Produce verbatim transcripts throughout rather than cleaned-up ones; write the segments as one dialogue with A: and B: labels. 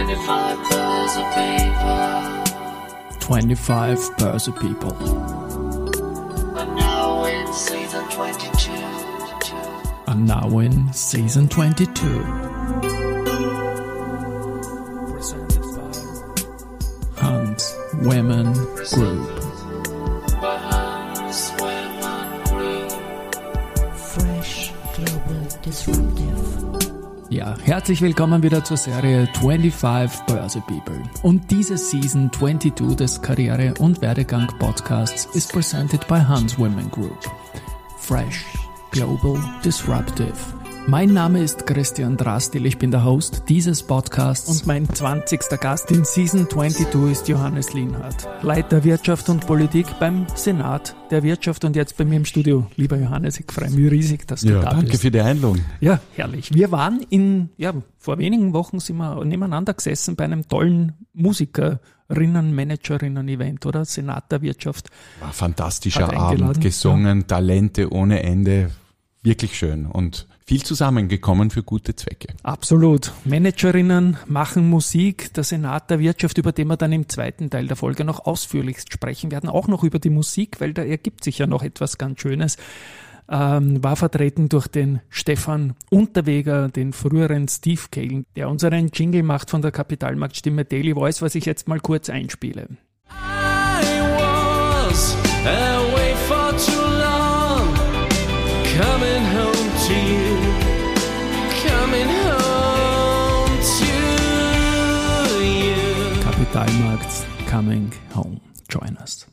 A: twenty-five birds of people.
B: twenty-five birds of people.
A: I'm now in season twenty-two.
B: I'm now in season twenty-two. Presented by Hans Women Group.
A: By Hans Women Group.
C: Fresh Global Disruptive.
B: Ja, herzlich willkommen wieder zur Serie twenty-five Birds of People. Und diese Season zweiundzwanzig des Karriere- und Werdegang-Podcasts ist presented by Hans Women Group. Fresh Global Disruptive. Mein Name ist Christian Drastil, ich bin der Host dieses Podcasts und mein zwanzigster Gast in Season zweiundzwanzig ist Johannes Lienhardt, Leiter Wirtschaft und Politik beim Senat der Wirtschaft und jetzt bei mir im Studio. Lieber Johannes, ich freue mich riesig, dass du
D: ja,
B: da
D: danke
B: bist.
D: Danke für die Einladung.
B: Ja, herrlich. Wir waren in, ja, vor wenigen Wochen sind wir nebeneinander gesessen bei einem tollen Musikerinnen, Managerinnen-Event, oder? Senat der Wirtschaft.
D: War ein fantastischer Abend, gesungen, ja. Talente ohne Ende, wirklich schön und viel zusammengekommen für gute Zwecke.
B: Absolut. Managerinnen machen Musik, der Senat der Wirtschaft, über den wir dann im zweiten Teil der Folge noch ausführlichst sprechen werden, auch noch über die Musik, weil da ergibt sich ja noch etwas ganz Schönes. Ähm, war vertreten durch den Stefan Unterweger, den früheren Steve Cale, der unseren Jingle macht von der Kapitalmarktstimme Daily Voice, was ich jetzt mal kurz einspiele.
A: I was away for too long, coming home to you, coming home to you.
B: Kapitalmarkt coming home. Join us.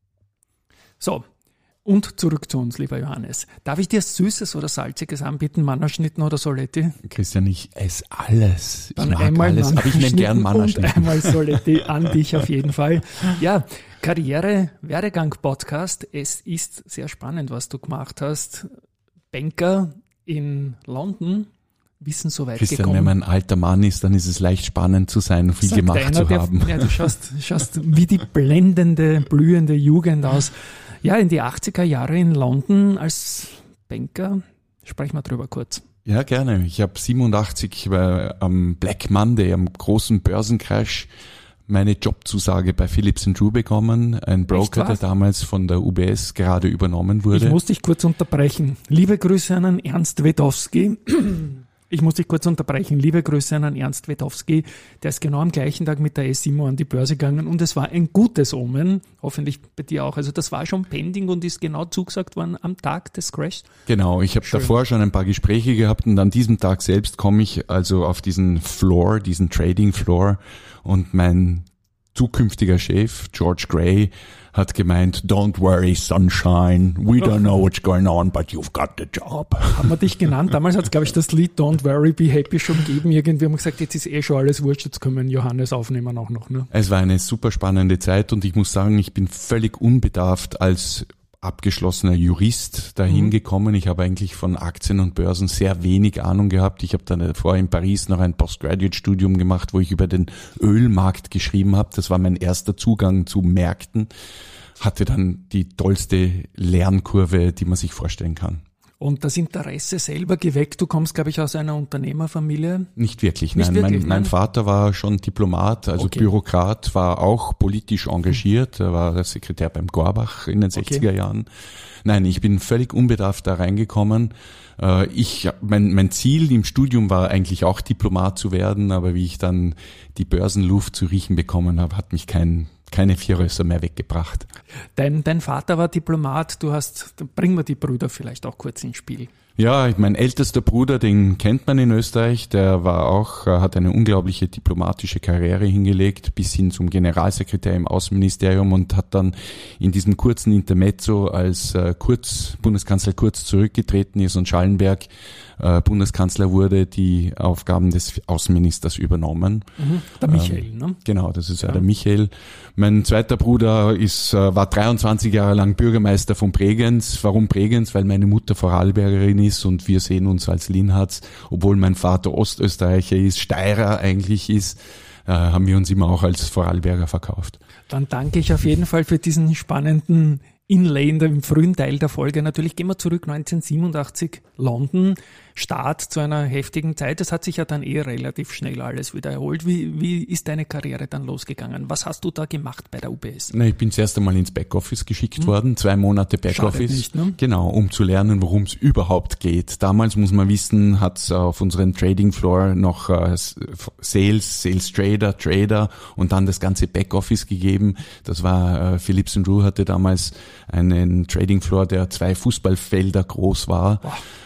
B: So. Und zurück zu uns, lieber Johannes. Darf ich dir Süßes oder Salziges anbieten, Mannerschnitten oder Soletti?
D: Christian, ich esse alles. Ich
B: Dann
D: mag
B: einmal
D: alles, aber ich nehme gern Mannerschnitten.
B: Und einmal Soletti an dich auf jeden Fall. Ja, Karriere, Werdegang Podcast. Es ist sehr spannend, was du gemacht hast. Banker in London, Wissen so weit
D: Christian,
B: gekommen.
D: wenn man ein alter Mann ist, dann ist es leicht spannend zu sein und viel
B: Sagt
D: gemacht
B: einer,
D: zu
B: der,
D: haben.
B: Ja, du schaust, schaust wie die blendende, blühende Jugend aus. Ja, in die achtziger Jahre in London als Banker. Sprechen wir drüber kurz.
D: Ja, gerne. Ich habe siebenundachtzig äh, am Black Monday, am großen Börsencrash, meine Jobzusage bei Phillips and Drew bekommen. Ein Broker, der damals von der U B S gerade übernommen wurde.
B: Ich muss dich kurz unterbrechen. Liebe Grüße an Ernst Wedowski. Ich muss dich kurz unterbrechen. Liebe Grüße an Ernst Wedowski. Der ist genau am gleichen Tag mit der S I M O an die Börse gegangen und es war ein gutes Omen. Hoffentlich bei dir auch. Also das war schon pending und ist genau zugesagt worden am Tag des Crashs.
D: Genau, ich habe davor schon ein paar Gespräche gehabt und an diesem Tag selbst komme ich also auf diesen Floor, diesen Trading Floor und mein zukünftiger Chef, George Gray, hat gemeint, don't worry, sunshine, we don't know what's going on, but you've got the job.
B: Haben wir dich genannt? Damals hat es, glaube ich, das Lied Don't Worry, Be Happy schon gegeben. Irgendwie haben wir gesagt, jetzt ist eh schon alles wurscht, jetzt können wir Johannes aufnehmen auch noch. Ne?
D: Es war eine super spannende Zeit und ich muss sagen, ich bin völlig unbedarft als abgeschlossener Jurist dahin mhm. gekommen. Ich habe eigentlich von Aktien und Börsen sehr wenig Ahnung gehabt. Ich habe dann davor in Paris noch ein Postgraduate-Studium gemacht, wo ich über den Ölmarkt geschrieben habe. Das war mein erster Zugang zu Märkten. Hatte dann die tollste Lernkurve, die man sich vorstellen kann.
B: Und das Interesse selber geweckt, du kommst, glaube ich, aus einer Unternehmerfamilie?
D: Nicht wirklich,
B: Nicht
D: nein.
B: wirklich,
D: mein,
B: nein.
D: mein Vater war schon Diplomat, also
B: okay.
D: Bürokrat, war auch politisch engagiert, er war der Sekretär beim Gorbach in den sechziger
B: okay.
D: Jahren. Nein, ich bin völlig unbedarft da reingekommen. Ich, mein, mein Ziel im Studium war eigentlich auch Diplomat zu werden, aber wie ich dann die Börsenluft zu riechen bekommen habe, hat mich kein keine Vierrösser mehr weggebracht.
B: Dein, dein Vater war Diplomat, du hast, dann bringen wir die Brüder vielleicht auch kurz ins Spiel.
D: Ja, mein ältester Bruder, den kennt man in Österreich, der war auch, hat eine unglaubliche diplomatische Karriere hingelegt, bis hin zum Generalsekretär im Außenministerium und hat dann in diesem kurzen Intermezzo, als Kurz, Bundeskanzler Kurz zurückgetreten ist und Schallenberg äh, Bundeskanzler wurde, die Aufgaben des Außenministers übernommen.
B: Mhm, der Michael,
D: ähm,
B: ne?
D: Genau, das ist ja,
B: ja
D: der Michael. Mein zweiter Bruder ist, äh, war dreiundzwanzig Jahre lang Bürgermeister von Bregenz. Warum Bregenz? Weil meine Mutter Vorarlbergerin ist und wir sehen uns als Lienhardts, obwohl mein Vater Ostösterreicher ist, Steirer eigentlich ist, äh, haben wir uns immer auch als Vorarlberger verkauft.
B: Dann danke ich auf jeden Fall für diesen spannenden Inlay in dem frühen Teil der Folge. Natürlich gehen wir zurück, neunzehnhundertsiebenundachtzig, London, Start zu einer heftigen Zeit. Es hat sich ja dann eh relativ schnell alles wieder erholt. Wie, wie ist deine Karriere dann losgegangen? Was hast du da gemacht bei der U B S?
D: Na, ich bin zuerst einmal ins Backoffice geschickt hm. worden, zwei Monate Backoffice.
B: Nicht, ne?
D: Genau, um zu lernen, worum es überhaupt geht. Damals, muss man wissen, hat es auf unserem Trading Floor noch äh, Sales, Sales Trader, Trader und dann das ganze Backoffice gegeben. Das war, äh, Phillips and Drew hatte damals einen Trading Floor, der zwei Fußballfelder groß war.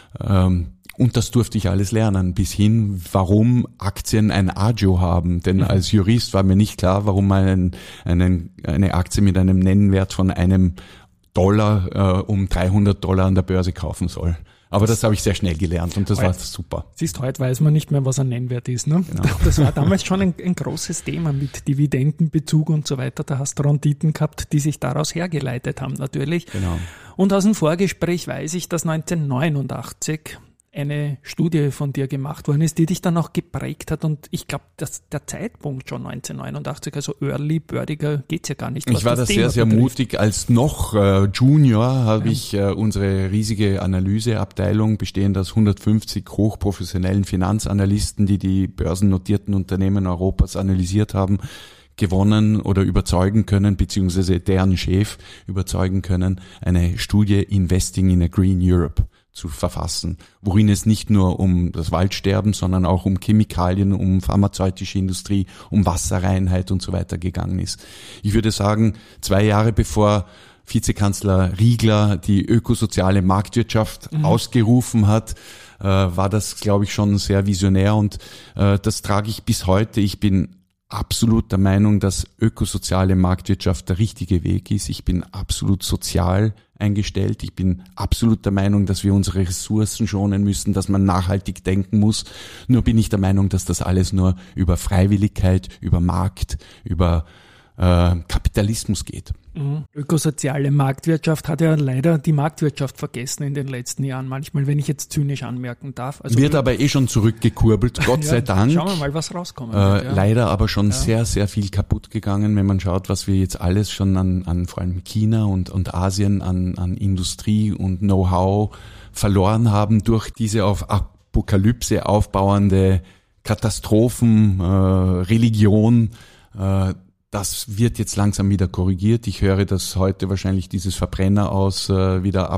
D: Ähm, und das durfte ich alles lernen, bis hin, warum Aktien ein Agio haben. Denn mhm. als Jurist war mir nicht klar, warum man einen, einen, eine Aktie mit einem Nennwert von einem Dollar äh, um dreihundert Dollar an der Börse kaufen soll. Aber das habe ich sehr schnell gelernt und das heute, war super.
B: Siehst, heute weiß man nicht mehr, was ein Nennwert ist. Ne? Genau. Das war damals schon ein, ein großes Thema mit Dividendenbezug und so weiter. Da hast du Renditen gehabt, die sich daraus hergeleitet haben natürlich.
D: Genau.
B: Und aus dem Vorgespräch weiß ich, dass neunzehnhundertneunundachtzig eine Studie von dir gemacht worden ist, die dich dann auch geprägt hat. Und ich glaube, dass der Zeitpunkt schon neunzehnhundertneunundachtzig, also early, birdiger, geht's ja gar nicht.
D: Ich war da sehr, sehr betrifft. mutig. Als noch äh, Junior habe ja. ich äh, unsere riesige Analyseabteilung, bestehend aus hundertfünfzig hochprofessionellen Finanzanalysten, die die börsennotierten Unternehmen Europas analysiert haben, gewonnen oder überzeugen können, beziehungsweise deren Chef überzeugen können, eine Studie Investing in a Green Europe zu verfassen, worin es nicht nur um das Waldsterben, sondern auch um Chemikalien, um pharmazeutische Industrie, um Wasserreinheit und so weiter gegangen ist. Ich würde sagen, zwei Jahre bevor Vizekanzler Riegler die ökosoziale Marktwirtschaft mhm. ausgerufen hat, äh, war das, glaube ich, schon sehr visionär und äh, das trage ich bis heute. Ich bin absolut der Meinung, dass ökosoziale Marktwirtschaft der richtige Weg ist. Ich bin absolut sozial eingestellt. Ich bin absolut der Meinung, dass wir unsere Ressourcen schonen müssen, dass man nachhaltig denken muss. Nur bin ich der Meinung, dass das alles nur über Freiwilligkeit, über Markt, über äh, Kapitalismus geht.
B: Mhm. Ökosoziale Marktwirtschaft hat ja leider die Marktwirtschaft vergessen in den letzten Jahren. Manchmal, wenn ich jetzt zynisch anmerken darf. Also
D: Wird aber eh schon zurückgekurbelt, Gott ja, sei Dank.
B: Schauen wir mal, was rauskommt.
D: Äh, ja. Leider aber schon ja. sehr, sehr viel kaputt gegangen, wenn man schaut, was wir jetzt alles schon an, an vor allem China und, und Asien an, an Industrie und Know-how verloren haben durch diese auf Apokalypse aufbauende Katastrophen, äh, Religion, äh, das wird jetzt langsam wieder korrigiert. Ich höre, dass heute wahrscheinlich dieses Verbrenner aus äh, wieder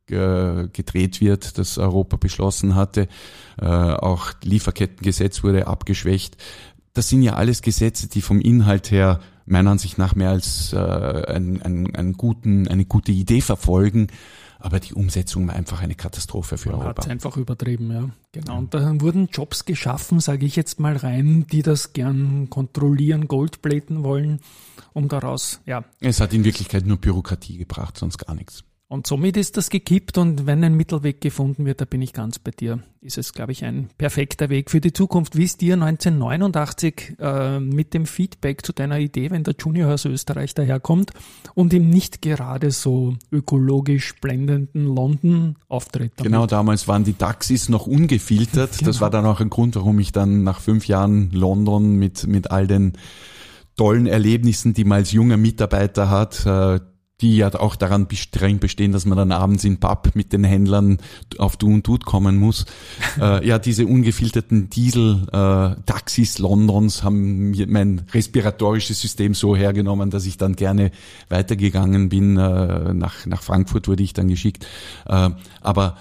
D: abgedreht äh, wird, das Europa beschlossen hatte. Äh, auch Lieferkettengesetz wurde abgeschwächt. Das sind ja alles Gesetze, die vom Inhalt her meiner Ansicht nach mehr als äh, ein, ein, einen guten, eine gute Idee verfolgen. Aber die Umsetzung war einfach eine Katastrophe für
B: Man
D: Europa.
B: Man hat es einfach übertrieben, ja. Genau. Und da wurden Jobs geschaffen, sage ich jetzt mal rein, die das gern kontrollieren, goldplaten wollen, um daraus, ja.
D: Es hat in Wirklichkeit nur Bürokratie gebracht, sonst gar nichts.
B: Und somit ist das gekippt und wenn ein Mittelweg gefunden wird, da bin ich ganz bei dir, ist es, glaube ich, ein perfekter Weg für die Zukunft. Wie ist dir neunzehnhundertneunundachtzig äh, mit dem Feedback zu deiner Idee, wenn der Junior aus Österreich daherkommt und im nicht gerade so ökologisch blendenden London auftritt? Damit?
D: Genau, damals waren die Taxis noch ungefiltert. Genau. Das war dann auch ein Grund, warum ich dann nach fünf Jahren London mit, mit all den tollen Erlebnissen, die man als junger Mitarbeiter hat, äh, die ja auch daran streng bestehen, dass man dann abends in Pub mit den Händlern auf Du und Tut kommen muss. äh, ja, diese ungefilterten Diesel-Taxis äh, Londons haben mir mein respiratorisches System so hergenommen, dass ich dann gerne weitergegangen bin. Äh, nach, nach Frankfurt wurde ich dann geschickt. Äh, aber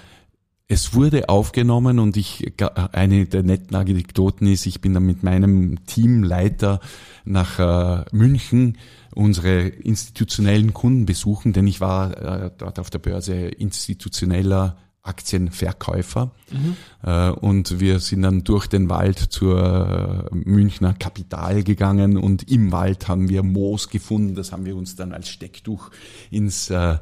D: es wurde aufgenommen und ich, eine der netten Anekdoten ist, ich bin dann mit meinem Teamleiter nach äh, München unsere institutionellen Kunden besuchen, denn ich war äh, dort auf der Börse institutioneller Aktienverkäufer. Mhm. Äh, und wir sind dann durch den Wald zur äh, Münchner Kapital gegangen und im Wald haben wir Moos gefunden, das haben wir uns dann als Stecktuch ins äh,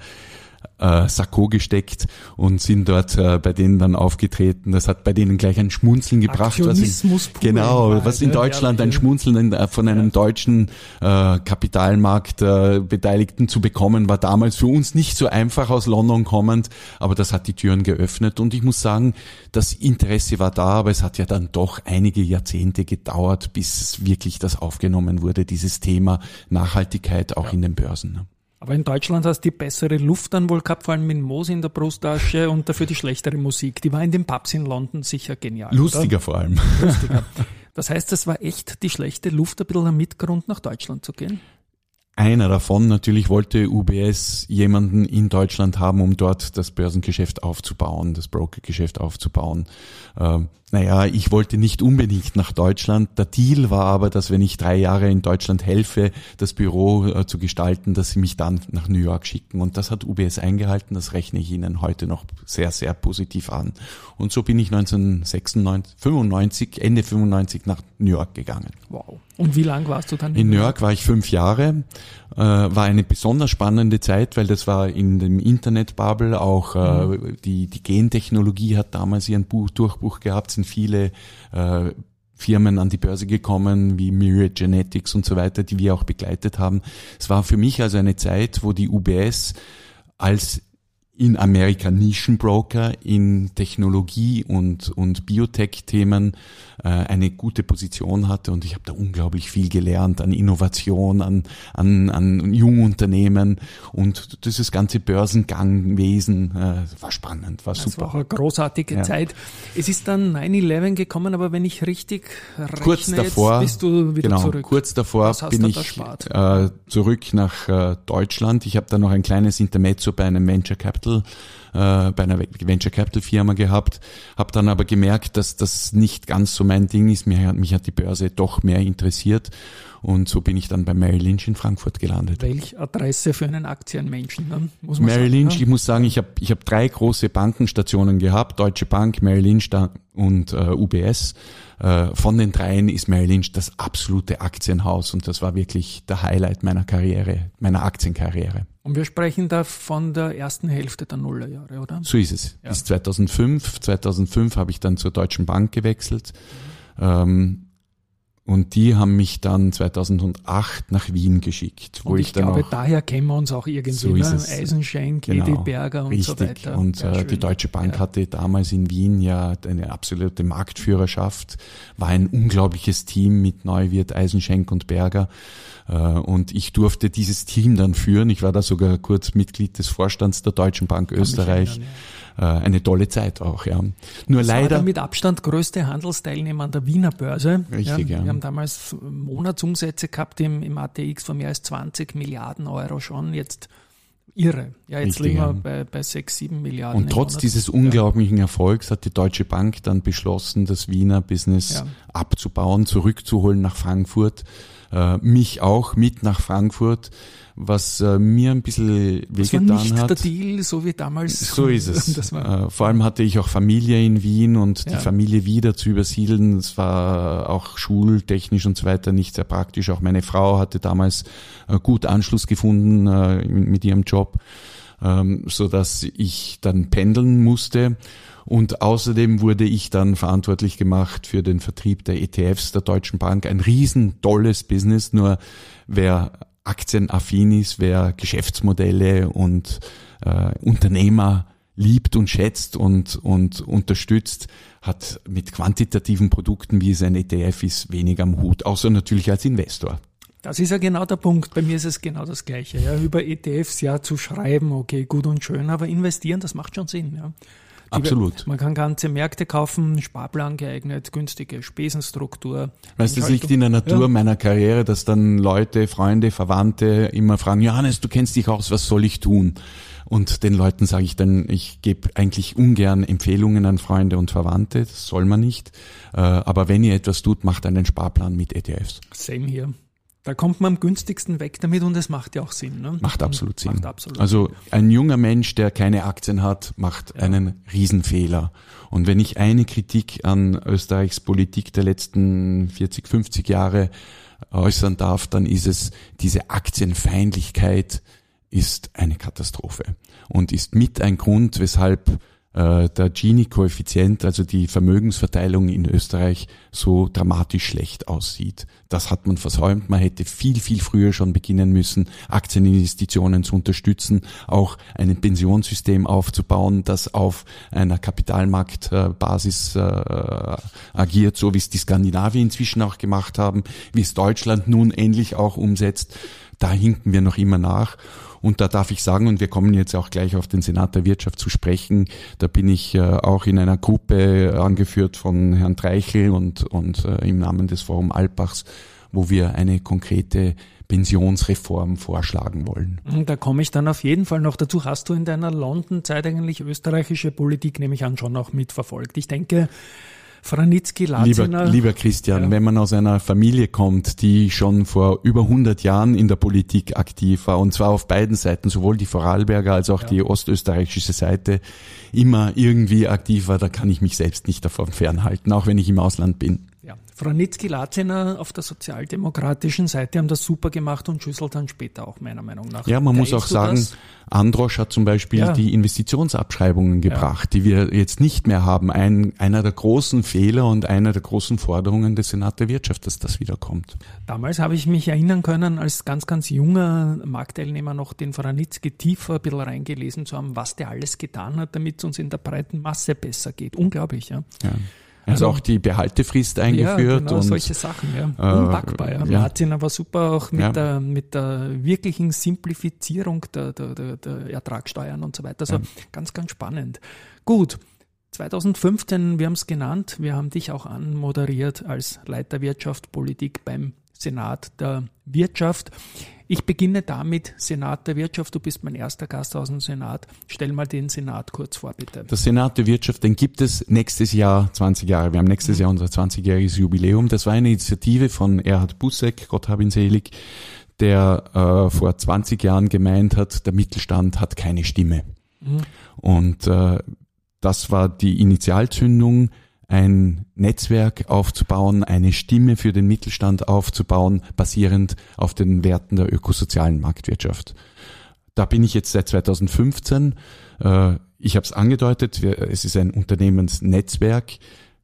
D: äh, Sakko gesteckt und sind dort äh, bei denen dann aufgetreten. Das hat bei denen gleich ein Schmunzeln gebracht.
B: Aktionismus
D: was in, genau, was in Deutschland ein Schmunzeln in, von einem ja. deutschen äh, Kapitalmarkt äh, Beteiligten zu bekommen, war damals für uns nicht so einfach aus London kommend, aber das hat die Türen geöffnet und ich muss sagen, das Interesse war da, aber es hat ja dann doch einige Jahrzehnte gedauert, bis wirklich das aufgenommen wurde, dieses Thema Nachhaltigkeit auch ja. in den Börsen. Ne?
B: Aber in Deutschland hast du die bessere Luft dann wohl gehabt, vor allem mit Moos in der Brusttasche und dafür die schlechtere Musik. Die war in den Pubs in London sicher genial.
D: Lustiger
B: oder?
D: vor allem.
B: Lustiger. Das heißt, das war echt die schlechte Luft, ein bisschen ein Mitgrund nach Deutschland zu gehen?
D: Einer davon, natürlich wollte U B S jemanden in Deutschland haben, um dort das Börsengeschäft aufzubauen, das Brokergeschäft aufzubauen. Ähm, naja, ich wollte nicht unbedingt nach Deutschland. Der Deal war aber, dass wenn ich drei Jahre in Deutschland helfe, das Büro äh, zu gestalten, dass sie mich dann nach New York schicken. Und das hat U B S eingehalten, das rechne ich Ihnen heute noch sehr, sehr positiv an. Und so bin ich neunzehnhundertsechsundneunzig, fünfundneunzig, Ende fünfundneunzig nach New York gegangen.
B: Wow. Und wie lang warst du dann?
D: In New York war ich fünf Jahre, äh, war eine besonders spannende Zeit, weil das war in dem Internetbubble auch, äh, mhm. die, die Gentechnologie hat damals ihren Buch, Durchbruch gehabt, sind viele äh, Firmen an die Börse gekommen, wie Myriad Genetics und so weiter, die wir auch begleitet haben. Es war für mich also eine Zeit, wo die U B S als in Amerika Nischenbroker in Technologie und und Biotech-Themen äh, eine gute Position hatte und ich habe da unglaublich viel gelernt an Innovation, an an an Jungunternehmen und dieses ganze Börsengangwesen äh, war spannend, war
B: das
D: super.
B: Das war auch eine großartige
D: ja.
B: Zeit. Es ist dann neun elf gekommen, aber wenn ich richtig rechne,
D: kurz davor,
B: jetzt bist du wieder
D: genau,
B: zurück.
D: Kurz davor bin ich äh, zurück nach äh, Deutschland. Ich habe da noch ein kleines Intermezzo bei einem Venture Capital äh, bei einer Venture Capital Firma gehabt, habe dann aber gemerkt, dass das nicht ganz so mein Ding ist. Mich, mich hat die Börse doch mehr interessiert und so bin ich dann bei Merrill Lynch in Frankfurt gelandet.
B: Welch Adresse für einen Aktienmenschen, ne? Muss man
D: Merrill
B: sagen,
D: Lynch,
B: ne?
D: Ich muss sagen, ich habe ich hab drei große Bankenstationen gehabt, Deutsche Bank, Merrill Lynch und äh, U B S. Äh, von den dreien ist Merrill Lynch das absolute Aktienhaus und das war wirklich der Highlight meiner Karriere, meiner Aktienkarriere.
B: Und wir sprechen da von der ersten Hälfte der Nullerjahre, oder?
D: So ist es. Ja. Bis zweitausendfünf. zweitausendfünf habe ich dann zur Deutschen Bank gewechselt. Mhm. Ähm, und die haben mich dann zweitausendacht nach Wien geschickt. Wo
B: und ich,
D: ich dann
B: glaube,
D: auch,
B: daher kennen wir uns auch irgendwie,
D: so ist
B: ne?
D: es.
B: Eisenschenk,
D: Genau,
B: Edi Berger und
D: richtig.
B: so weiter.
D: Und
B: ja,
D: äh, die Deutsche Bank
B: ja.
D: hatte damals in Wien ja eine absolute Marktführerschaft, war ein unglaubliches Team mit Neuwirth, Eisenschenk und Berger. Und ich durfte dieses Team dann führen. Ich war da sogar kurz Mitglied des Vorstands der Deutschen Bank Österreich. Erinnern, ja. Eine tolle Zeit auch, ja. Nur
B: das
D: leider.
B: war der mit Abstand größte Handelsteilnehmer an der Wiener Börse.
D: Richtig, ja.
B: Wir ja. haben damals Monatsumsätze gehabt im, im A T X von mehr als zwanzig Milliarden Euro schon. Jetzt irre. Ja, jetzt
D: Richtig,
B: liegen wir
D: ja.
B: bei, bei sechs, sieben Milliarden.
D: Und trotz dieses unglaublichen Erfolgs hat die Deutsche Bank dann beschlossen, das Wiener Business ja. abzubauen, zurückzuholen nach Frankfurt. Äh, mich auch mit nach Frankfurt, was äh, mir ein bisschen wehgetan hat.
B: Das war nicht der Deal, so wie damals.
D: So ist es.
B: Das war,
D: äh, vor allem hatte ich auch Familie in Wien und
B: ja.
D: die Familie wieder zu übersiedeln, das war auch schultechnisch und so weiter nicht sehr praktisch. Auch meine Frau hatte damals äh, gut Anschluss gefunden äh, mit ihrem Job, ähm, so dass ich dann pendeln musste. Und außerdem wurde ich dann verantwortlich gemacht für den Vertrieb der E T Fs der Deutschen Bank. Ein riesen tolles Business, nur wer aktienaffin ist, wer Geschäftsmodelle und äh, Unternehmer liebt und schätzt und, und unterstützt, hat mit quantitativen Produkten, wie es ein E T F ist, wenig am Hut, außer natürlich als Investor.
B: Das ist ja genau der Punkt. Bei mir ist es genau das Gleiche. Ja, über E T Fs ja zu schreiben, okay, gut und schön, aber investieren, das macht schon Sinn. Ja. Die,
D: Absolut.
B: Man kann ganze Märkte kaufen, Sparplan geeignet, günstige Spesenstruktur.
D: Weißt du, das liegt in der Natur ja. meiner Karriere, dass dann Leute, Freunde, Verwandte immer fragen, Johannes, du kennst dich aus, was soll ich tun? Und den Leuten sage ich dann, ich gebe eigentlich ungern Empfehlungen an Freunde und Verwandte, das soll man nicht. Aber wenn ihr etwas tut, macht einen Sparplan mit E T Fs.
B: Same hier. Da kommt man am günstigsten weg damit und es macht ja auch Sinn. Ne?
D: Macht absolut Sinn.
B: Macht absolut
D: also ein junger Mensch, der keine Aktien hat, macht ja. einen Riesenfehler. Und wenn ich eine Kritik an Österreichs Politik der letzten vierzig, fünfzig Jahre äußern darf, dann ist es, diese Aktienfeindlichkeit ist eine Katastrophe und ist mit ein Grund, weshalb der Gini-Koeffizient, also die Vermögensverteilung in Österreich, so dramatisch schlecht aussieht. Das hat man versäumt. Man hätte viel, viel früher schon beginnen müssen, Aktieninvestitionen zu unterstützen, auch ein Pensionssystem aufzubauen, das auf einer Kapitalmarktbasis äh, agiert, so wie es die Skandinavier inzwischen auch gemacht haben, wie es Deutschland nun endlich auch umsetzt. Da hinken wir noch immer nach. Und da darf ich sagen, und wir kommen jetzt auch gleich auf den Senat der Wirtschaft zu sprechen, da bin ich äh, auch in einer Gruppe angeführt von Herrn Treichel und, und äh, im Namen des Forum Alpbachs, wo wir eine konkrete Pensionsreform vorschlagen wollen.
B: Da komme ich dann auf jeden Fall noch dazu. Hast du in deiner London-Zeit eigentlich österreichische Politik, nehme ich an, schon auch mitverfolgt? Ich denke, Franitzky-Laziner...
D: Lieber, lieber Christian,
B: ja.
D: wenn man aus einer Familie kommt, die schon vor über hundert Jahren in der Politik aktiv war, und zwar auf beiden Seiten, sowohl die Vorarlberger als auch ja. die ostösterreichische Seite, immer irgendwie aktiv war, da kann ich mich selbst nicht davon fernhalten, auch wenn ich im Ausland bin.
B: Ja. Franitzky-Laziner auf der sozialdemokratischen Seite haben das super gemacht und Schüssel dann später auch meiner Meinung nach.
D: Ja, man Teilst muss auch sagen, das? Androsch hat zum Beispiel ja. die Investitionsabschreibungen gebracht, ja. die wir jetzt nicht mehr haben. Ein, einer der großen Fehler und einer der großen Forderungen des Senats der Wirtschaft, dass das wiederkommt.
B: Damals habe ich mich erinnern können, als ganz, ganz junger Marktteilnehmer noch den Franitzky tiefer ein bisschen reingelesen zu haben, was der alles getan hat, damit es uns in der breiten Masse besser geht. Unglaublich, ja.
D: ja. Also auch die Behaltefrist eingeführt.
B: Ja, genau,
D: und
B: solche Sachen, ja.
D: Äh,
B: Unpackbar, ja.
D: ja.
B: Martin war super auch mit,
D: ja.
B: der, mit der wirklichen Simplifizierung der, der, der, der Ertragssteuern und so weiter. Also ja. ganz, ganz spannend. Gut, zwanzig fünfzehn, wir haben es genannt, wir haben dich auch anmoderiert als Leiter Wirtschaft, Politik beim Senat der Wirtschaft. Ich beginne damit, Senat der Wirtschaft, du bist mein erster Gast aus dem Senat. Stell mal den Senat kurz vor, bitte.
D: Der Senat der Wirtschaft, den gibt es nächstes Jahr zwanzig Jahre. Wir haben nächstes mhm. Jahr unser zwanzigjähriges Jubiläum. Das war eine Initiative von Erhard Busseck, Gott hab ihn selig, der äh, vor zwanzig Jahren gemeint hat, der Mittelstand hat keine Stimme. Mhm. Und äh, das war die Initialzündung, ein Netzwerk aufzubauen, eine Stimme für den Mittelstand aufzubauen, basierend auf den Werten der ökosozialen Marktwirtschaft. Da bin ich jetzt seit zwanzig fünfzehn. Ich habe es angedeutet, es ist ein Unternehmensnetzwerk.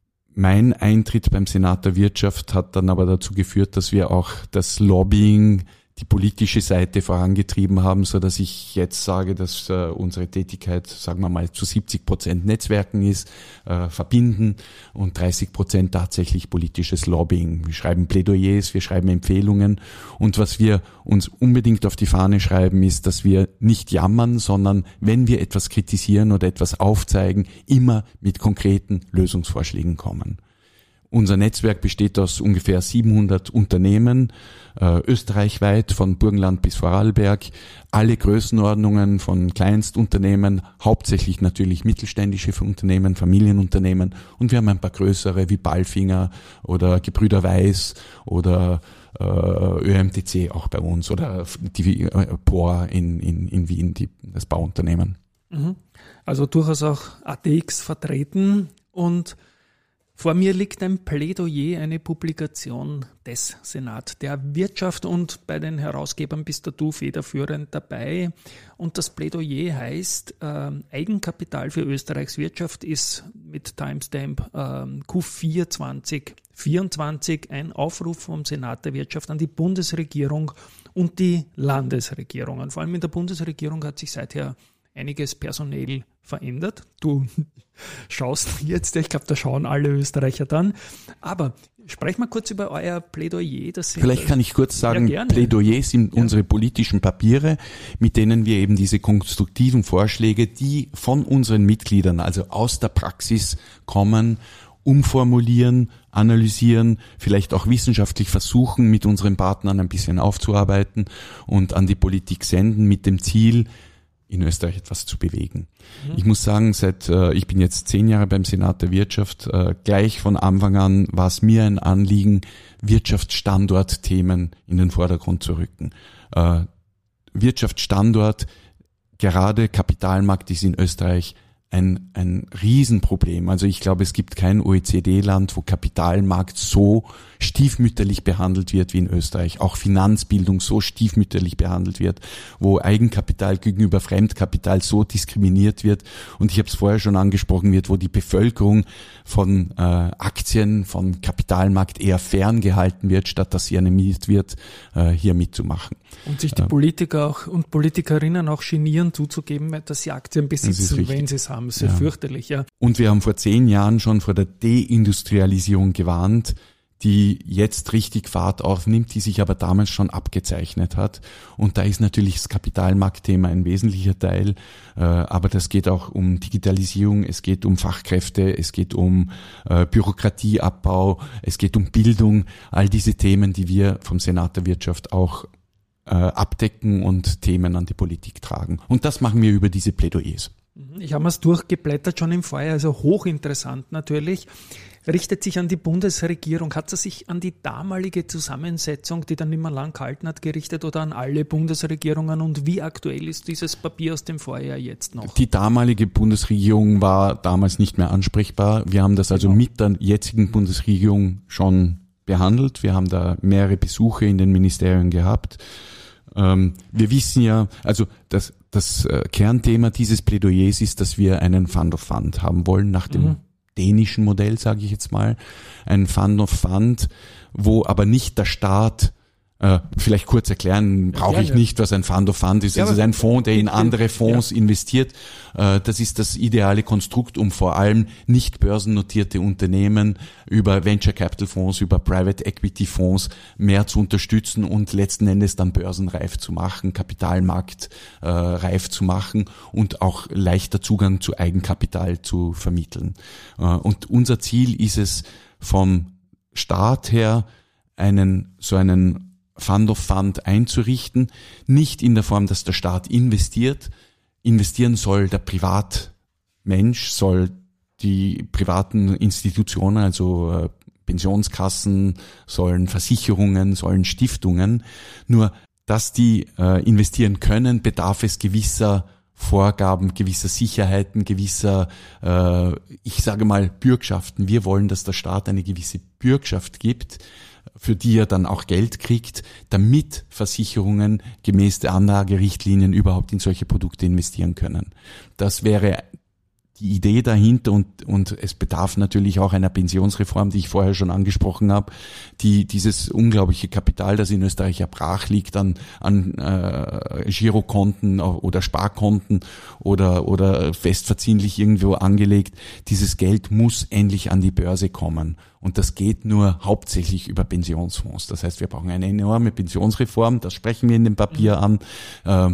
D: Mein Eintritt beim Senat der Wirtschaft hat dann aber dazu geführt, dass wir auch das Lobbying, die politische Seite vorangetrieben haben, so dass ich jetzt sage, dass äh, unsere Tätigkeit, sagen wir mal, zu siebzig Prozent Netzwerken ist, äh, verbinden und dreißig Prozent tatsächlich politisches Lobbying. Wir schreiben Plädoyers, wir schreiben Empfehlungen und was wir uns unbedingt auf die Fahne schreiben, ist, dass wir nicht jammern, sondern wenn wir etwas kritisieren oder etwas aufzeigen, immer mit konkreten Lösungsvorschlägen kommen. Unser Netzwerk besteht aus ungefähr siebenhundert Unternehmen, äh, österreichweit, von Burgenland bis Vorarlberg, alle Größenordnungen von Kleinstunternehmen, hauptsächlich natürlich mittelständische Unternehmen, Familienunternehmen und wir haben ein paar größere wie Balfinger oder Gebrüder Weiß oder äh, Ö M T C auch bei uns oder die äh, P O R in, in, in Wien, die, das Bauunternehmen.
B: Also durchaus auch A T X vertreten und vor mir liegt ein Plädoyer, eine Publikation des Senat der Wirtschaft und bei den Herausgebern bist du federführend dabei. Und das Plädoyer heißt, äh, Eigenkapital für Österreichs Wirtschaft ist mit Timestamp äh, Q vier zwanzig vierundzwanzig ein Aufruf vom Senat der Wirtschaft an die Bundesregierung und die Landesregierungen. Vor allem in der Bundesregierung hat sich seither einiges personell verändert. Du schaust jetzt, ich glaube, da schauen alle Österreicher dann. Aber sprechen wir kurz über euer Plädoyer. Das sind
D: Vielleicht kann ich kurz sagen,
B: ja,
D: Plädoyers sind
B: ja.
D: unsere politischen Papiere, mit denen wir eben diese konstruktiven Vorschläge, die von unseren Mitgliedern, also aus der Praxis kommen, umformulieren, analysieren, vielleicht auch wissenschaftlich versuchen, mit unseren Partnern ein bisschen aufzuarbeiten und an die Politik senden mit dem Ziel, in Österreich etwas zu bewegen. Mhm. Ich muss sagen, seit äh, ich bin jetzt zehn Jahre beim Senat der Wirtschaft, äh, gleich von Anfang an war es mir ein Anliegen, Wirtschaftsstandortthemen in den Vordergrund zu rücken. Äh, Wirtschaftsstandort, gerade Kapitalmarkt ist in Österreich ein, ein Riesenproblem. Also ich glaube, es gibt kein O E C D-Land, wo Kapitalmarkt so stiefmütterlich behandelt wird wie in Österreich. Auch Finanzbildung so stiefmütterlich behandelt wird, wo Eigenkapital gegenüber Fremdkapital so diskriminiert wird. Und ich habe es vorher schon angesprochen wird, wo die Bevölkerung von äh, Aktien, von Kapitalmarkt eher ferngehalten wird, statt dass sie animiert wird, äh, hier mitzumachen.
B: Und sich die ähm, Politiker auch und Politikerinnen auch genieren zuzugeben, dass sie Aktien besitzen, wenn sie es haben. Das ist ja fürchterlich, ja.
D: Und wir haben vor zehn Jahren schon vor der Deindustrialisierung gewarnt, die jetzt richtig Fahrt aufnimmt, die sich aber damals schon abgezeichnet hat. Und da ist natürlich das Kapitalmarktthema ein wesentlicher Teil, äh, aber das geht auch um Digitalisierung, es geht um Fachkräfte, es geht um äh, Bürokratieabbau, es geht um Bildung, all diese Themen, die wir vom Senat der Wirtschaft auch äh, abdecken und Themen an die Politik tragen. Und das machen wir über diese Plädoyers.
B: Ich habe mir es durchgeblättert schon im Vorjahr, also hochinteressant natürlich. Richtet sich an die Bundesregierung, hat es sich an die damalige Zusammensetzung, die dann nicht mehr lang gehalten hat, gerichtet oder an alle Bundesregierungen und wie aktuell ist dieses Papier aus dem Vorjahr jetzt noch?
D: Die damalige Bundesregierung war damals nicht mehr ansprechbar. Wir haben das also genau. mit der jetzigen Bundesregierung schon behandelt. Wir haben da mehrere Besuche in den Ministerien gehabt. Ähm, wir wissen ja, also das, das äh, Kernthema dieses Plädoyers ist, dass wir einen Fund of Fund haben wollen nach dem mhm. dänischen Modell, sage ich jetzt mal, ein Fund of Fund, wo aber nicht der Staat, äh, vielleicht kurz erklären, brauche ja, ich ja. nicht, was ein Fund of Fund ist. Ja, es ist ein Fonds, der in andere Fonds ja. investiert. Äh, das ist das ideale Konstrukt, um vor allem nicht börsennotierte Unternehmen über Venture Capital Fonds, über Private Equity Fonds mehr zu unterstützen und letzten Endes dann börsenreif zu machen, Kapitalmarkt äh, reif zu machen und auch leichter Zugang zu Eigenkapital zu vermitteln. Äh, und unser Ziel ist es, vom Staat her einen so einen Fund of Fund einzurichten, nicht in der Form, dass der Staat investiert. Investieren soll der Privatmensch, soll die privaten Institutionen, also äh, Pensionskassen, sollen Versicherungen, sollen Stiftungen. Nur, dass die äh, investieren können, bedarf es gewisser Vorgaben, gewisser Sicherheiten, gewisser, äh, ich sage mal, Bürgschaften. Wir wollen, dass der Staat eine gewisse Bürgschaft gibt, für die er dann auch Geld kriegt, damit Versicherungen gemäß der Anlagerichtlinien überhaupt in solche Produkte investieren können. Das wäre die Idee dahinter und, und es bedarf natürlich auch einer Pensionsreform, die ich vorher schon angesprochen habe, die dieses unglaubliche Kapital, das in Österreich ja brach liegt an, an äh, Girokonten oder Sparkonten oder, oder festverzinslich irgendwo angelegt, dieses Geld muss endlich an die Börse kommen. Und das geht nur hauptsächlich über Pensionsfonds. Das heißt, wir brauchen eine enorme Pensionsreform, das sprechen wir in dem Papier an, äh,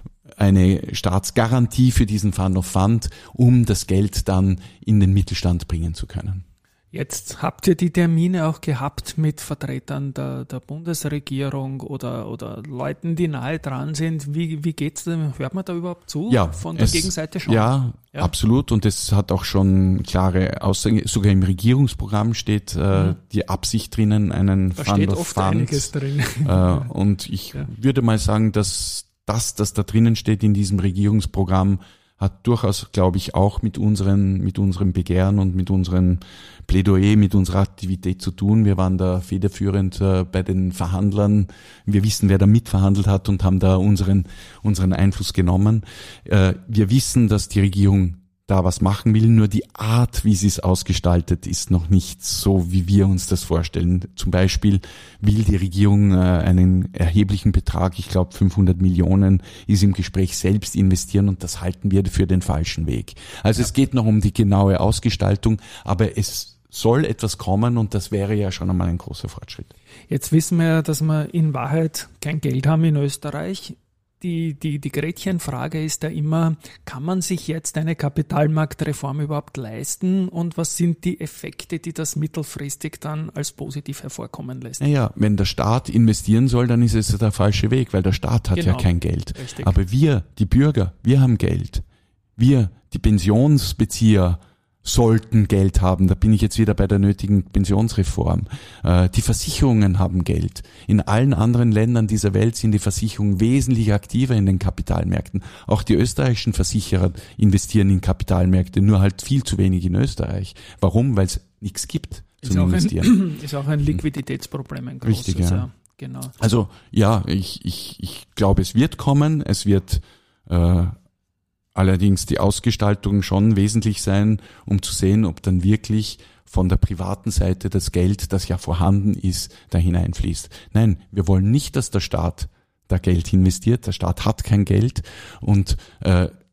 D: eine Staatsgarantie für diesen Fund of Fund, um das Geld dann in den Mittelstand bringen zu können.
B: Jetzt habt ihr die Termine auch gehabt mit Vertretern der, der Bundesregierung oder, oder Leuten, die nahe dran sind. Wie, wie geht's denn? Hört man da überhaupt zu?
D: Ja,
B: von der
D: es,
B: Gegenseite schon?
D: Ja, ja, absolut. Und es hat auch schon klare Aussagen. Sogar im Regierungsprogramm steht äh, mhm. die Absicht drinnen, einen
B: da
D: Fund
B: steht
D: of
B: oft
D: Fund.
B: Einiges drin.
D: Äh, und ich ja. würde mal sagen, dass das, das da drinnen steht in diesem Regierungsprogramm, hat durchaus, glaube ich, auch mit unseren, mit unserem Begehren und mit unserem Plädoyer, mit unserer Aktivität zu tun. Wir waren da federführend äh, bei den Verhandlern. Wir wissen, wer da mitverhandelt hat und haben da unseren, unseren Einfluss genommen. Äh, wir wissen, dass die Regierung da was machen will, nur die Art, wie sie es ausgestaltet, ist noch nicht so, wie wir uns das vorstellen. Zum Beispiel will die Regierung äh, einen erheblichen Betrag, ich glaube fünfhundert Millionen, ist im Gespräch selbst investieren und das halten wir für den falschen Weg. Also ja. es geht noch um die genaue Ausgestaltung, aber es soll etwas kommen und das wäre ja schon einmal ein großer Fortschritt.
B: Jetzt wissen wir ja, dass wir in Wahrheit kein Geld haben in Österreich. Die, die, die Gretchenfrage ist ja immer, kann man sich jetzt eine Kapitalmarktreform überhaupt leisten und was sind die Effekte, die das mittelfristig dann als positiv hervorkommen lässt?
D: Naja, wenn der Staat investieren soll, dann ist es der falsche Weg, weil der Staat hat genau. ja kein Geld.
B: Richtig.
D: Aber wir, die Bürger, wir haben Geld. Wir, die Pensionsbezieher, sollten Geld haben. Da bin ich jetzt wieder bei der nötigen Pensionsreform. Äh, die Versicherungen haben Geld. In allen anderen Ländern dieser Welt sind die Versicherungen wesentlich aktiver in den Kapitalmärkten. Auch die österreichischen Versicherer investieren in Kapitalmärkte, nur halt viel zu wenig in Österreich. Warum? Weil es nichts gibt zum Investieren.
B: Ein, ist auch ein Liquiditätsproblem, ein großes.
D: Richtig, ja.
B: ja. Genau.
D: Also ja, ich, ich, ich glaube, es wird kommen. Es wird äh, allerdings die Ausgestaltung schon wesentlich sein, um zu sehen, ob dann wirklich von der privaten Seite das Geld, das ja vorhanden ist, da hineinfließt. Nein, wir wollen nicht, dass der Staat da Geld investiert. Der Staat hat kein Geld und äh,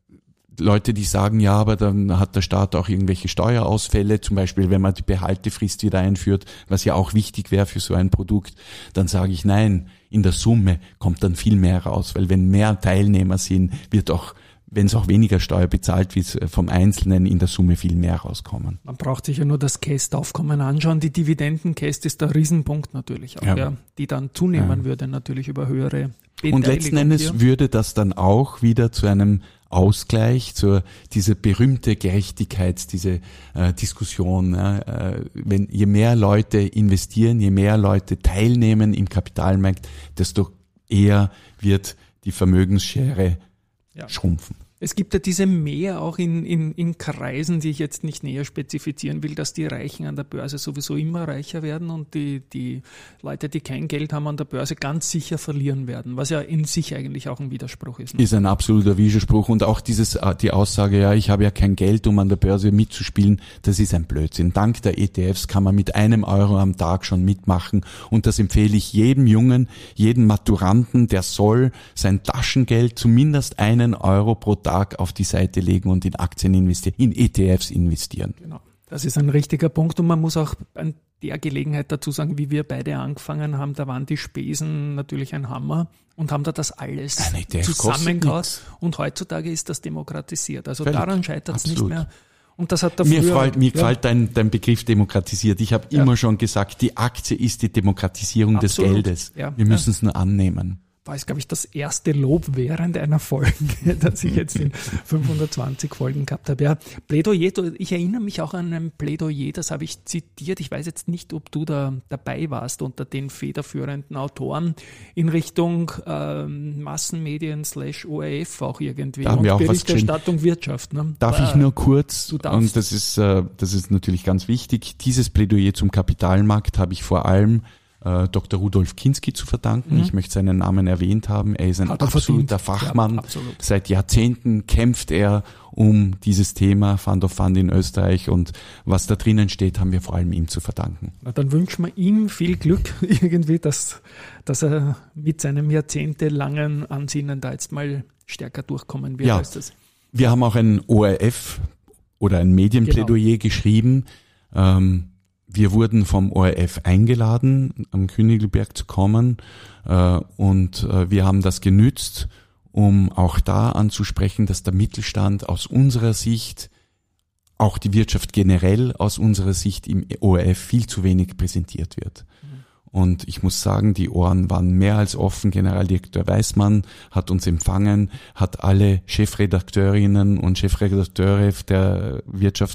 D: Leute, die sagen, ja, aber dann hat der Staat auch irgendwelche Steuerausfälle, zum Beispiel, wenn man die Behaltefrist wieder einführt, was ja auch wichtig wäre für so ein Produkt, dann sage ich, nein, in der Summe kommt dann viel mehr raus, weil wenn mehr Teilnehmer sind, wird auch, wenn es auch weniger Steuer bezahlt wird, vom Einzelnen in der Summe viel mehr rauskommen.
B: Man braucht sich ja nur das Kästaufkommen anschauen. Die Dividendenkäst ist der Riesenpunkt natürlich auch, ja. Ja, die dann zunehmen ja. würde natürlich über höhere Beteiligung. Und
D: letzten Endes
B: hier.
D: würde das dann auch wieder zu einem Ausgleich, zur diese berühmte Gerechtigkeit, diese äh, Diskussion. Äh, wenn je mehr Leute investieren, je mehr Leute teilnehmen im Kapitalmarkt, desto eher wird die Vermögensschere ja. schrumpfen.
B: Es gibt ja diese Mehr auch in, in, in Kreisen, die ich jetzt nicht näher spezifizieren will, dass die Reichen an der Börse sowieso immer reicher werden und die, die Leute, die kein Geld haben an der Börse, ganz sicher verlieren werden, was ja in sich eigentlich auch ein Widerspruch ist. Ne?
D: Ist ein absoluter Widerspruch und auch dieses die Aussage, ja, ich habe ja kein Geld, um an der Börse mitzuspielen, das ist ein Blödsinn. Dank der E T Fs kann man mit einem Euro am Tag schon mitmachen und das empfehle ich jedem Jungen, jedem Maturanten, der soll sein Taschengeld zumindest einen Euro pro Tag auf die Seite legen und in Aktien investieren, in E T Fs investieren.
B: Genau. Das ist ein richtiger Punkt und man muss auch an der Gelegenheit dazu sagen, wie wir beide angefangen haben, da waren die Spesen natürlich ein Hammer und haben da das alles zusammengehaut und heutzutage ist das demokratisiert. Also Völlig. daran scheitert es nicht mehr. Und das hat da
D: mir
B: früher,
D: gefällt, mir
B: ja.
D: gefällt dein, dein Begriff demokratisiert. Ich habe ja. immer schon gesagt, die Aktie ist die Demokratisierung
B: Absolut.
D: des Geldes. Ja. Wir müssen ja. es nur annehmen.
B: War es, glaube ich, das erste Lob während einer Folge, das ich jetzt in fünfhundertzwanzig Folgen gehabt habe. Ja, Plädoyer, ich erinnere mich auch an ein Plädoyer, das habe ich zitiert. Ich weiß jetzt nicht, ob du da dabei warst unter den federführenden Autoren in Richtung ähm, Massenmedien slash O R F auch irgendwie.
D: Da haben wir auch
B: Berichterstattung
D: was
B: Wirtschaft. Ne?
D: Darf
B: War,
D: ich nur kurz, und das ist, äh, das ist natürlich ganz wichtig, dieses Plädoyer zum Kapitalmarkt habe ich vor allem Doktor Rudolf Kinski zu verdanken. Mhm. Ich möchte seinen Namen erwähnt haben. Er ist ein absoluter verdient. Fachmann. Ja, absolut. Seit Jahrzehnten kämpft er um dieses Thema Fund of Fund in Österreich und was da drinnen steht, haben wir vor allem ihm zu verdanken.
B: Na, dann wünschen wir ihm viel Glück irgendwie, dass, dass er mit seinem jahrzehntelangen Ansinnen da jetzt mal stärker durchkommen wird.
D: Ja,
B: als das.
D: Wir haben auch ein O R F oder ein Medienplädoyer genau. geschrieben. Ähm, Wir wurden vom O R F eingeladen, am Königlberg zu kommen äh, und äh, wir haben das genützt, um auch da anzusprechen, dass der Mittelstand aus unserer Sicht, auch die Wirtschaft generell aus unserer Sicht im O R F viel zu wenig präsentiert wird. Mhm. Und ich muss sagen, die Ohren waren mehr als offen. Generaldirektor Weismann hat uns empfangen, hat alle Chefredakteurinnen und Chefredakteure der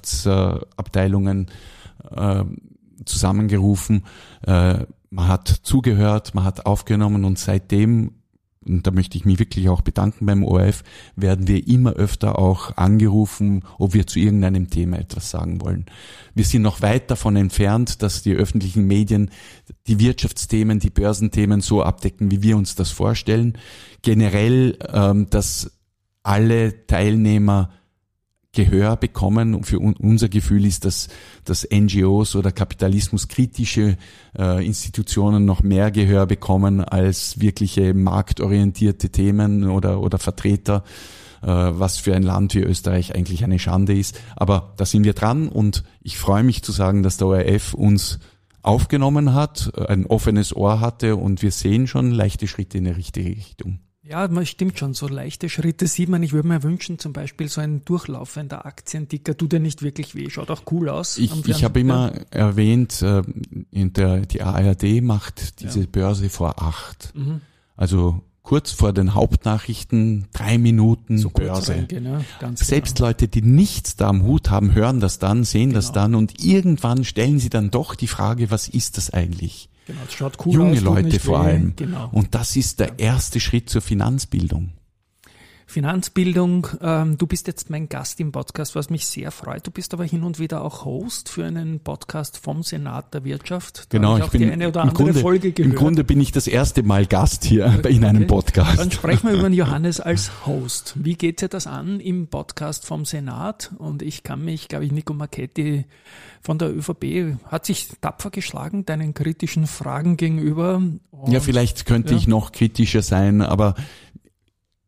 D: Wirtschaftsabteilungen äh, zusammengerufen, äh, man hat zugehört, man hat aufgenommen und seitdem, und da möchte ich mich wirklich auch bedanken beim O R F, werden wir immer öfter auch angerufen, ob wir zu irgendeinem Thema etwas sagen wollen. Wir sind noch weit davon entfernt, dass die öffentlichen Medien die Wirtschaftsthemen, die Börsenthemen so abdecken, wie wir uns das vorstellen. Generell, ähm, dass alle Teilnehmer Gehör bekommen und für un- unser Gefühl ist, dass, dass N G Os oder kapitalismuskritische äh, Institutionen noch mehr Gehör bekommen als wirkliche marktorientierte Themen oder, oder Vertreter, äh, was für ein Land wie Österreich eigentlich eine Schande ist. Aber da sind wir dran und ich freue mich zu sagen, dass der O R F uns aufgenommen hat, ein offenes Ohr hatte und wir sehen schon leichte Schritte in die richtige Richtung.
B: Ja, man stimmt schon, so leichte Schritte sieht man. Ich würde mir wünschen, zum Beispiel so ein durchlaufender Aktienticker, tut ja nicht wirklich weh, schaut auch cool aus.
D: Ich, ich habe immer erwähnt, in der, die A R D macht diese ja. Börse vor acht. Mhm. Also kurz vor den Hauptnachrichten, drei Minuten so Börse. Reingehen, ja, ganz Selbst genau. Leute, die nichts da am Hut haben, hören das dann, sehen genau. das dann und irgendwann stellen sie dann doch die Frage, was ist das eigentlich?
B: Genau, es schaut cool
D: Junge
B: aus,
D: Leute vor
B: weh.
D: allem.
B: Genau.
D: Und das ist der erste Schritt zur Finanzbildung.
B: Finanzbildung, ähm, du bist jetzt mein Gast im Podcast, was mich sehr freut. Du bist aber hin und wieder auch Host für einen Podcast vom Senat der Wirtschaft. Da
D: genau,
B: ich,
D: ich
B: auch
D: bin
B: die eine oder
D: im,
B: andere
D: Grunde,
B: Folge gehört.
D: im Grunde bin ich das erste Mal Gast hier okay. in einem Podcast.
B: Dann sprechen wir über den Johannes als Host. Wie geht dir das an im Podcast vom Senat? Und ich kann mich, glaube ich, Nico Marchetti von der ÖVP hat sich tapfer geschlagen, deinen kritischen Fragen gegenüber.
D: Und, ja, vielleicht könnte ja. ich noch kritischer sein, aber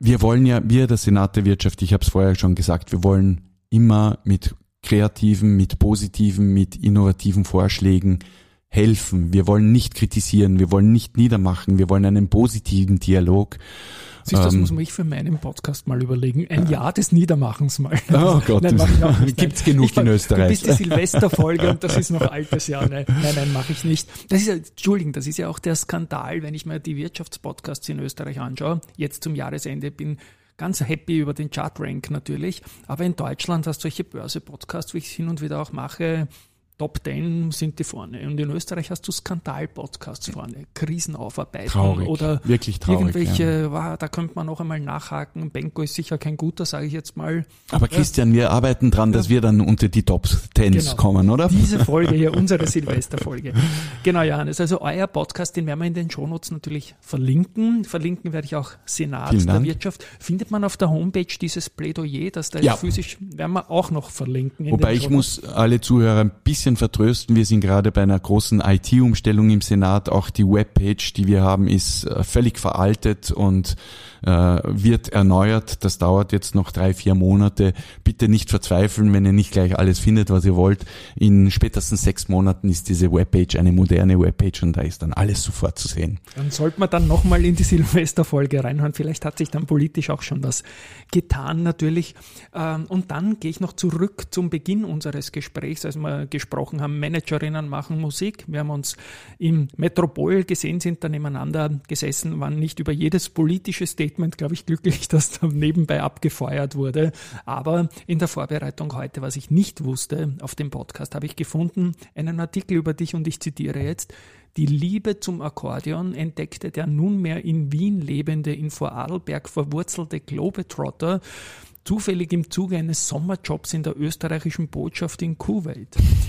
D: wir wollen ja, wir der Senat der Wirtschaft, ich habe es vorher schon gesagt, wir wollen immer mit kreativen, mit positiven, mit innovativen Vorschlägen helfen. Wir wollen nicht kritisieren, wir wollen nicht niedermachen, wir wollen einen positiven Dialog.
B: Siehst du, das
D: ähm,
B: muss man ich für meinen Podcast mal überlegen. Ein ja. Jahr des Niedermachens mal.
D: Oh Gott,
B: nein, mach ich auch nicht.
D: Gibt's genug
B: ich,
D: in Österreich.
B: Du bist die Silvesterfolge und das ist noch altes Jahr. Nein, nein, nein mache ich nicht. Das ist ja, Entschuldigung, das ist ja auch der Skandal, wenn ich mir die Wirtschaftspodcasts in Österreich anschaue. Jetzt zum Jahresende bin ganz happy über den Chartrank natürlich. Aber in Deutschland hast du solche Börse-Podcasts, wie ich es hin und wieder auch mache, Top Ten sind die vorne. Und in Österreich hast du Skandal-Podcasts vorne, Krisenaufarbeiten
D: traurig,
B: oder
D: wirklich traurig,
B: irgendwelche,
D: ja.
B: wow, da könnte man noch einmal nachhaken. Benko ist sicher kein guter, sage ich jetzt mal.
D: Aber Christian, wir arbeiten dran, dass wir dann unter die Top Tens
B: genau.
D: kommen, oder?
B: Diese Folge hier, unsere Silvesterfolge. Genau, Johannes. Also euer Podcast, den werden wir in den Shownotes natürlich verlinken. Verlinken werde ich auch Senat der Wirtschaft. Findet man auf der Homepage dieses Plädoyer, das da
D: ja.
B: physisch, werden wir auch noch verlinken. In
D: Wobei
B: den
D: ich muss alle Zuhörer ein bisschen vertrösten. Wir sind gerade bei einer großen I T-Umstellung im Senat. Auch die Webpage, die wir haben, ist völlig veraltet und äh, wird erneuert. Das dauert jetzt noch drei, vier Monate. Bitte nicht verzweifeln, wenn ihr nicht gleich alles findet, was ihr wollt. In spätestens sechs Monaten ist diese Webpage eine moderne Webpage und da ist dann alles sofort zu sehen.
B: Dann sollte man dann nochmal in die Silvesterfolge reinhören. Vielleicht hat sich dann politisch auch schon was getan natürlich. Und dann gehe ich noch zurück zum Beginn unseres Gesprächs, als wir gesprochen haben, Managerinnen machen Musik. Wir haben uns im Metropol gesehen, sind da nebeneinander gesessen, waren nicht über jedes politische Statement, glaube ich, glücklich, dass da nebenbei abgefeuert wurde. Aber in der Vorbereitung heute, was ich nicht wusste auf dem Podcast, habe ich gefunden, einen Artikel über dich und ich zitiere jetzt: Die Liebe zum Akkordeon entdeckte der nunmehr in Wien lebende, in Vorarlberg verwurzelte Globetrotter zufällig im Zuge eines Sommerjobs in der österreichischen Botschaft in Kuwait.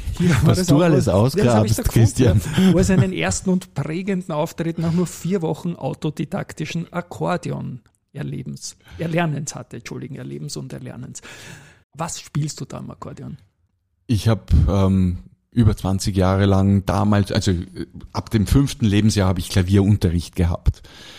D: Was du alles ausgrabst, Christian.
B: Wo er seinen ersten und prägenden Auftritt nach nur vier Wochen autodidaktischen Akkordeon-Erlebens, Erlernens hatte, Entschuldigung, Erlebens und Erlernens. Was spielst du da am Akkordeon?
D: Ich habe ähm, über zwanzig Jahre lang damals, also ab dem fünften Lebensjahr habe ich Klavierunterricht gehabt.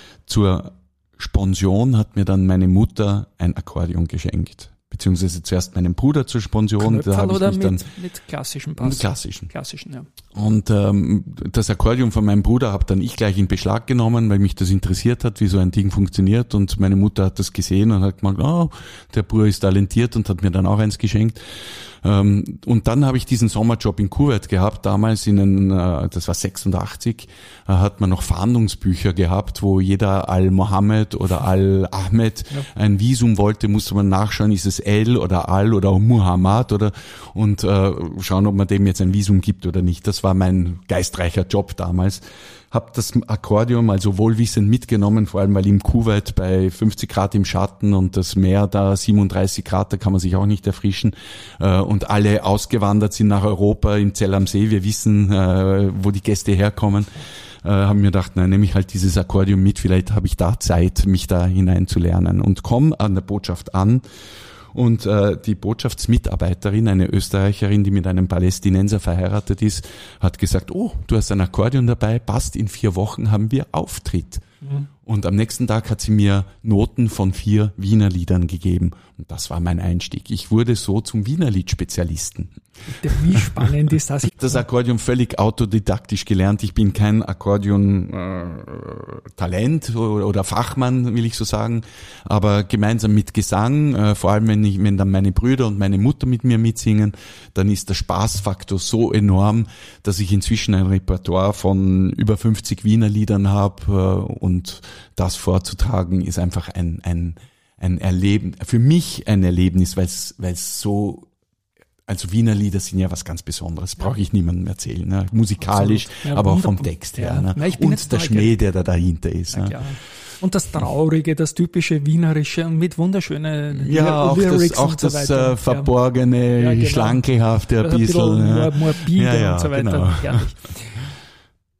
D: Zur Sponsion hat mir dann meine Mutter ein Akkordeon geschenkt. Beziehungsweise zuerst meinem Bruder zur Sponsion.
B: Knöpferl
D: da habe ich
B: oder
D: mich
B: mit,
D: dann
B: mit klassischen Bass?
D: Mit klassischen.
B: Klassischen, ja.
D: Und ähm, das Akkordeon von meinem Bruder habe dann ich gleich in Beschlag genommen, weil mich das interessiert hat, wie so ein Ding funktioniert. Und meine Mutter hat das gesehen und hat gemeint, oh, der Bruder ist talentiert, und hat mir dann auch eins geschenkt. Ähm, und dann habe ich diesen Sommerjob in Kuwait gehabt. Damals in den, äh, das war sechsundachtzig, äh, hat man noch Fahndungsbücher gehabt, wo jeder Al-Mohammed oder Al-Ahmed ja. ein Visum wollte, musste man nachschauen, ist es El oder Al oder Muhammad oder und äh, schauen, ob man dem jetzt ein Visum gibt oder nicht. Das war mein geistreicher Job damals. Hab das Akkordeon mal so wohlwissend mitgenommen, vor allem weil im Kuwait bei fünfzig Grad im Schatten und das Meer da siebenunddreißig Grad, da kann man sich auch nicht erfrischen, äh, und alle ausgewandert sind nach Europa, in Zell am See. Wir wissen, äh, wo die Gäste herkommen. Äh, haben mir gedacht, nein, nehme ich halt dieses Akkordeon mit, vielleicht habe ich da Zeit, mich da hineinzulernen, und komme an der Botschaft an. Und äh, die Botschaftsmitarbeiterin, eine Österreicherin, die mit einem Palästinenser verheiratet ist, hat gesagt, oh, du hast ein Akkordeon dabei, passt, in vier Wochen haben wir Auftritt. Mhm. Und am nächsten Tag hat sie mir Noten von vier Wiener Liedern gegeben. Und das war mein Einstieg. Ich wurde so zum Wiener Lied-Spezialisten.
B: Wie spannend ist das?
D: Das Akkordeon völlig autodidaktisch gelernt. Ich bin kein Akkordeon-Talent äh, oder Fachmann, will ich so sagen. Aber gemeinsam mit Gesang, äh, vor allem wenn, ich, wenn dann meine Brüder und meine Mutter mit mir mitsingen, dann ist der Spaßfaktor so enorm, dass ich inzwischen ein Repertoire von über fünfzig Wiener Liedern habe, äh, und das vorzutragen ist einfach ein ein ein Erleben, für mich ein Erlebnis, weil es weil es so, also Wiener Lieder sind ja was ganz Besonderes, brauche ich niemandem erzählen, ne? Musikalisch, ja, aber auch vom Text her, ja. Ne?
B: Na, und
D: der Schmäh, der da dahinter ist.
B: Ja, ne? Und das Traurige, das typische Wienerische und mit wunderschönen
D: ja, auch
B: Lyrics
D: das, auch
B: und so
D: das
B: weiter.
D: äh, Verborgene,
B: ja, genau.
D: Schlankelhafte ein
B: das
D: bisschen.
B: Ein bisschen
D: ja.
B: morbide
D: ja, ja,
B: und so weiter.
D: Genau.
B: Herrlich.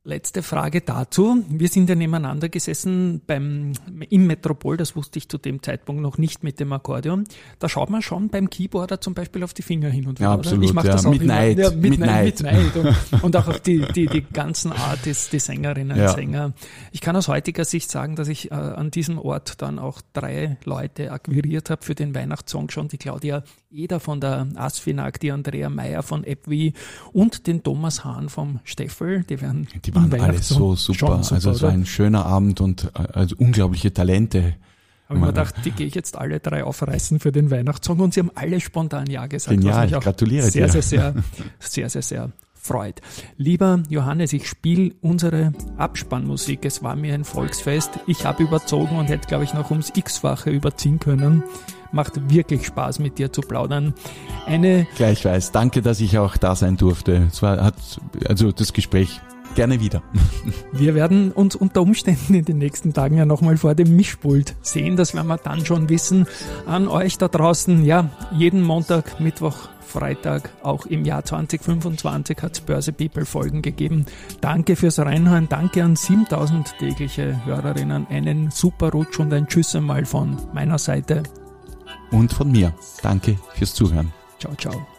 B: Letzte Frage dazu. Wir sind ja nebeneinander gesessen beim, im Metropol, das wusste ich zu dem Zeitpunkt noch nicht mit dem Akkordeon. Da schaut man schon beim Keyboarder zum Beispiel auf die Finger hin und wieder.
D: Ja, absolut,
B: oder? Ich mach
D: ja.
B: das auch
D: Mit
B: immer.
D: Neid.
B: Ja, mit,
D: mit
B: Neid.
D: Neid.
B: Mit Neid. Und, und auch auf die, die, die ganzen Artists, die Sängerinnen und
D: Ja.
B: Sänger. Ich kann aus heutiger Sicht sagen, dass ich äh, an diesem Ort dann auch drei Leute akquiriert habe für den Weihnachtssong schon. Die Claudia Eder von der Asfinag, die Andrea Meyer von Epwi und den Thomas Hahn vom Steffel. Die werden
D: Die waren
B: im
D: alle
B: Weihnachtssong
D: so super.
B: schon super,
D: Also es war
B: oder?
D: ein schöner Abend und äh, also unglaubliche Talente.
B: Habe ich mir gedacht, die gehe ich jetzt alle drei aufreißen für den Weihnachtssong und sie haben alle spontan Ja gesagt.
D: Genial,
B: was mich auch
D: gratuliere
B: sehr,
D: dir.
B: sehr, sehr, sehr, sehr, sehr freut. Lieber Johannes, ich spiele unsere Abspannmusik. Es war mir ein Volksfest. Ich habe überzogen und hätte, glaube ich, noch ums X-fache überziehen können. Macht wirklich Spaß, mit dir zu plaudern. Eine
D: Gleichfalls. Danke, dass ich auch da sein durfte. Es war, hat, also das Gespräch gerne wieder.
B: Wir werden uns unter Umständen in den nächsten Tagen ja nochmal vor dem Mischpult sehen. Das werden wir dann schon wissen. An euch da draußen, ja, jeden Montag, Mittwoch, Freitag, auch im Jahr zwanzig fünfundzwanzig hat es Börse People Folgen gegeben. Danke fürs Reinhören. Danke an siebentausend tägliche Hörerinnen. Einen super Rutsch und ein Tschüss einmal von meiner Seite.
D: Und von mir. Danke fürs Zuhören.
B: Ciao, ciao.